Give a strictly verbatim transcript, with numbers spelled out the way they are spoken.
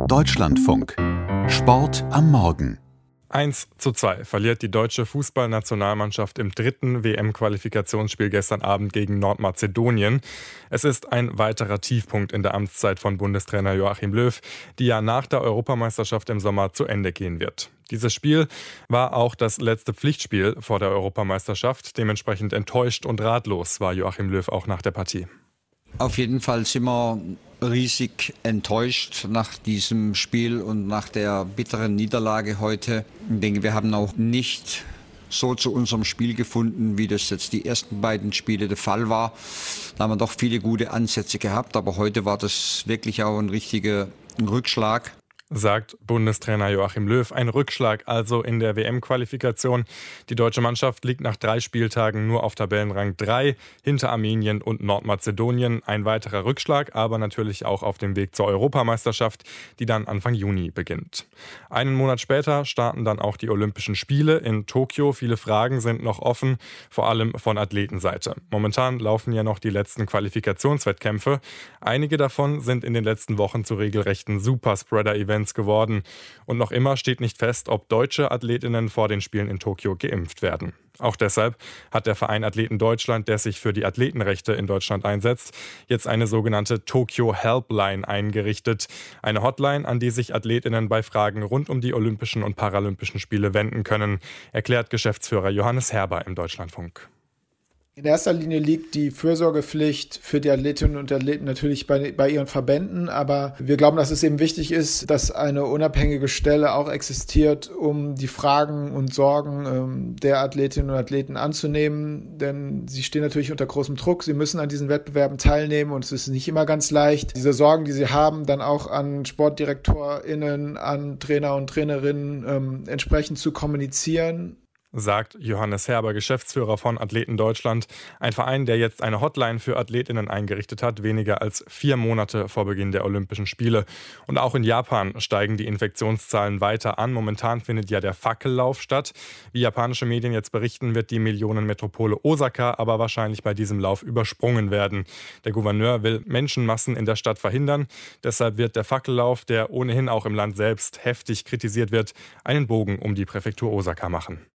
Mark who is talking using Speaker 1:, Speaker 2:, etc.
Speaker 1: Deutschlandfunk. Sport am Morgen.
Speaker 2: eins zu zwei verliert die deutsche Fußballnationalmannschaft im dritten W M-Qualifikationsspiel gestern Abend gegen Nordmazedonien. Es ist ein weiterer Tiefpunkt in der Amtszeit von Bundestrainer Joachim Löw, die ja nach der Europameisterschaft im Sommer zu Ende gehen wird. Dieses Spiel war auch das letzte Pflichtspiel vor der Europameisterschaft. Dementsprechend enttäuscht und ratlos war Joachim Löw auch nach der Partie.
Speaker 3: Auf jeden Fall sind wir riesig enttäuscht nach diesem Spiel und nach der bitteren Niederlage heute. Ich denke, wir haben auch nicht so zu unserem Spiel gefunden, wie das jetzt die ersten beiden Spiele der Fall war. Da haben wir doch viele gute Ansätze gehabt, aber heute war das wirklich auch ein richtiger Rückschlag.
Speaker 2: Sagt Bundestrainer Joachim Löw. Ein Rückschlag also in der W M-Qualifikation. Die deutsche Mannschaft liegt nach drei Spieltagen nur auf Tabellenrang drei, hinter Armenien und Nordmazedonien. Ein weiterer Rückschlag, aber natürlich auch auf dem Weg zur Europameisterschaft, die dann Anfang Juni beginnt. Einen Monat später starten dann auch die Olympischen Spiele in Tokio. Viele Fragen sind noch offen, vor allem von Athletenseite. Momentan laufen ja noch die letzten Qualifikationswettkämpfe. Einige davon sind in den letzten Wochen zu regelrechten Superspreader-Events geworden. Und noch immer steht nicht fest, ob deutsche Athletinnen vor den Spielen in Tokio geimpft werden. Auch deshalb hat der Verein Athleten Deutschland, der sich für die Athletenrechte in Deutschland einsetzt, jetzt eine sogenannte Tokyo Helpline eingerichtet. Eine Hotline, an die sich Athletinnen bei Fragen rund um die Olympischen und Paralympischen Spiele wenden können, erklärt Geschäftsführer Johannes Herber im Deutschlandfunk.
Speaker 4: In erster Linie liegt die Fürsorgepflicht für die Athletinnen und Athleten natürlich bei, bei ihren Verbänden, aber wir glauben, dass es eben wichtig ist, dass eine unabhängige Stelle auch existiert, um die Fragen und Sorgen ähm, der Athletinnen und Athleten anzunehmen, denn sie stehen natürlich unter großem Druck, sie müssen an diesen Wettbewerben teilnehmen und es ist nicht immer ganz leicht, diese Sorgen, die sie haben, dann auch an SportdirektorInnen, an Trainer und Trainerinnen ähm, entsprechend zu kommunizieren.
Speaker 2: Sagt Johannes Herber, Geschäftsführer von Athleten Deutschland, ein Verein, der jetzt eine Hotline für Athletinnen eingerichtet hat, weniger als vier Monate vor Beginn der Olympischen Spiele. Und auch in Japan steigen die Infektionszahlen weiter an. Momentan findet ja der Fackellauf statt. Wie japanische Medien jetzt berichten, wird die Millionenmetropole Osaka aber wahrscheinlich bei diesem Lauf übersprungen werden. Der Gouverneur will Menschenmassen in der Stadt verhindern. Deshalb wird der Fackellauf, der ohnehin auch im Land selbst heftig kritisiert wird, einen Bogen um die Präfektur Osaka machen.